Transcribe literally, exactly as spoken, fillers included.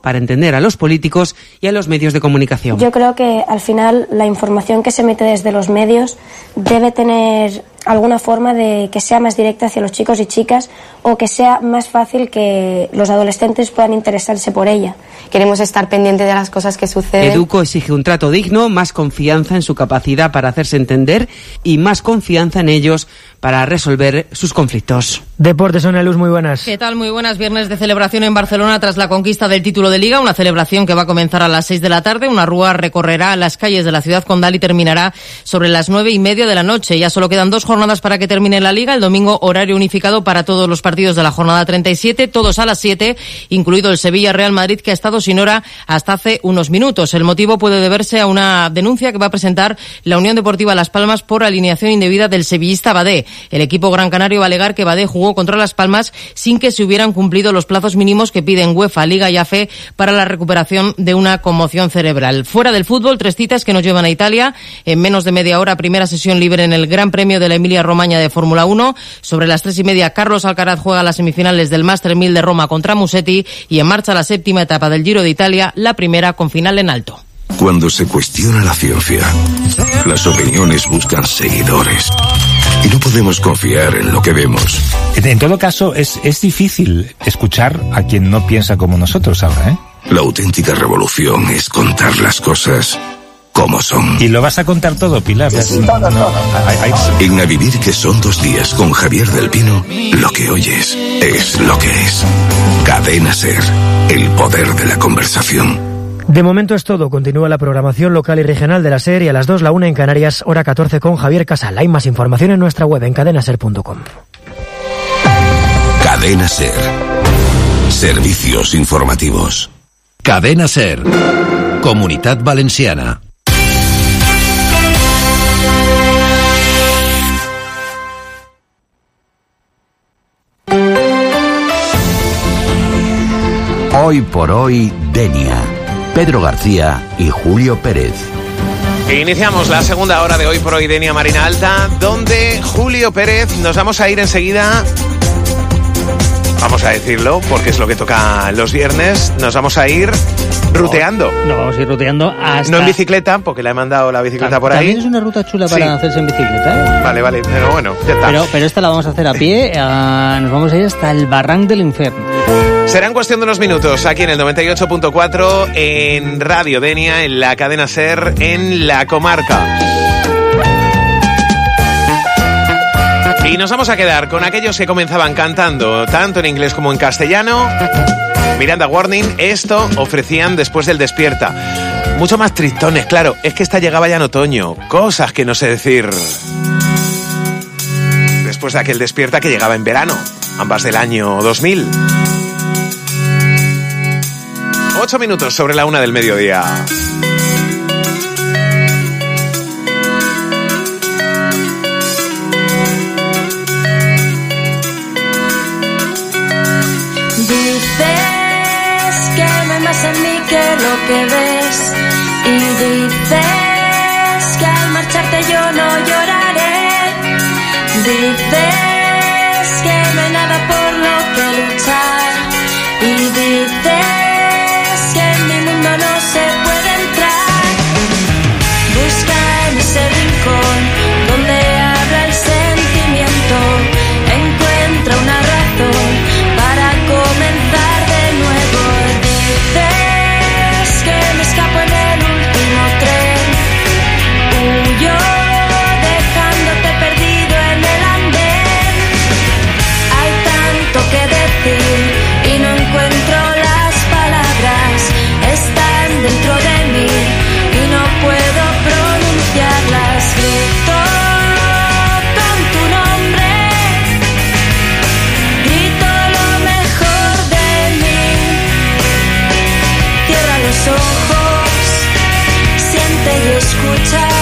para entender a los políticos y a los medios de comunicación. Yo creo que al final la información que se mete desde los medios debe tener alguna forma de que sea más directa hacia los chicos y chicas, o que sea más fácil que los adolescentes puedan interesarse por ella. Queremos estar pendientes de las cosas que suceden. Educo exige un trato digno, más confianza en su capacidad para hacerse entender y más confianza en ellos para resolver sus conflictos. Deportes, Sonia Luz, muy buenas. ¿Qué tal? Muy buenas. Viernes de celebración en Barcelona tras la conquista del título de Liga, una celebración que va a comenzar a las seis de la tarde. Una rúa recorrerá las calles de la ciudad condal y terminará sobre las nueve y media de la noche. Ya solo quedan dos jornadas para que termine la Liga. El domingo, horario unificado para todos los partidos de la jornada treinta y siete, todos a las siete, incluido el Sevilla-Real Madrid, que ha estado sin hora hasta hace unos minutos. El motivo puede deberse a una denuncia que va a presentar la Unión Deportiva Las Palmas por alineación indebida del sevillista Badé. El equipo gran canario va a alegar que Badé jugó contra Las Palmas sin que se hubieran cumplido los plazos mínimos que piden UEFA, Liga y A F E para la recuperación de una conmoción cerebral. Fuera del fútbol, tres citas que nos llevan a Italia. En menos de media hora, primera sesión libre en el Gran Premio de la Emilia-Romagna de Fórmula uno. Sobre las tres y media, Carlos Alcaraz juega las semifinales del Master mil de Roma contra Musetti, y en marcha la séptima etapa del Giro de Italia, la primera con final en alto. Cuando se cuestiona la ciencia, las opiniones buscan seguidores. Y no podemos confiar en lo que vemos. En todo caso, es, es difícil escuchar a quien no piensa como nosotros ahora, ¿eh? La auténtica revolución es contar las cosas como son. ¿Y lo vas a contar todo, Pilar? Sí, todo, no, todo. Hay, hay... En A Vivir, que son dos días con Javier del Pino, lo que oyes es lo que es. Cadena SER, el poder de la conversación. De momento es todo. Continúa la programación local y regional de la SER, y a las dos, la una en Canarias, hora catorce, con Javier Casal. Hay más información en nuestra web en cadena ser punto com. Cadena SER. Servicios informativos. Cadena SER. Comunitat Valenciana. Hoy por hoy, Denia. Pedro García y Julio Pérez. Iniciamos la segunda hora de Hoy por Hoy, Denia Marina Alta, donde Julio Pérez nos vamos a ir enseguida. Vamos a decirlo, porque es lo que toca los viernes. Nos vamos a ir ruteando. No, vamos a ir ruteando hasta... No en bicicleta, porque le he mandado la bicicleta por ahí. También es una ruta chula para sí. hacerse en bicicleta, ¿eh? Vale, vale, pero bueno, ya está. Pero, pero esta la vamos a hacer a pie. Uh, nos vamos a ir hasta el Barranc del Infierno. Será en cuestión de unos minutos, aquí en el noventa y ocho punto cuatro, en Radio Denia, en la cadena SER, en la comarca. Y nos vamos a quedar con aquellos que comenzaban cantando, tanto en inglés como en castellano. Miranda Warning, esto ofrecían después del Despierta. Mucho más tristones, claro, es que esta llegaba ya en otoño. Cosas que no sé decir. Después de aquel Despierta que llegaba en verano, ambas del año dos mil. Ocho minutos sobre la una del mediodía. Dices que no hay más en mí que lo que ves, y dices que al marcharte yo no lloraré. Dices que no hay nada por lo que luchar, y dices no se puede entrar. Busca en ese rincón donde habla el sentimiento. Encuentra una razón para comenzar de nuevo. Dices que me escapo en el último tren. Huyo dejándote perdido en el andén. Hay tanto que decir y no encuentro las palabras. Están dentro de mí y no puedo pronunciarlas. Grito con tu nombre, grito lo mejor de mí. Cierra los ojos, siente y escucha.